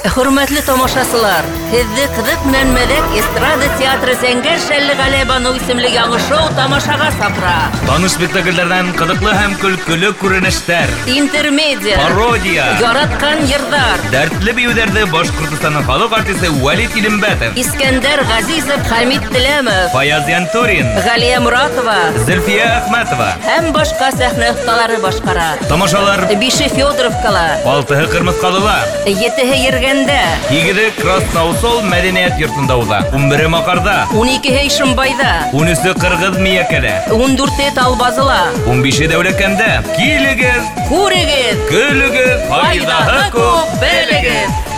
Hürmetli tomoshaçılar, Hizzi Kızık bilen Medek Estrada Teatrı Zengin Şelli Galebanu isimli yangi şou tamашага сапра. Tanış spektakllerden kıdıklı hem külkülü күренештер, Интермедиа, пародия, Яраткан йырдар, dertli büyüdерді Башкортстанның халық артисты Валид Илембәтов, Искендер Газизов, Хамид Телемов, Фаяз Янтурин, Галия Муратова Зөлфия Ахматова. һәм башка сәхнә осталары башкара. Тамашалар Бише Федоровкала, 6-һы Кырмыскалыла, 7-һе Ергәндә, 2-һе Красноусол мәдәният йортында уза, 11-һе Макарда, 12-һе Ишимбайда, 13-һе Кыргыз Миякәдә, 14-һе Талбазыла. 15-һе Дәүләкәндә. Килегез, Күрегез, көлегез, файдаһы күп, белегез.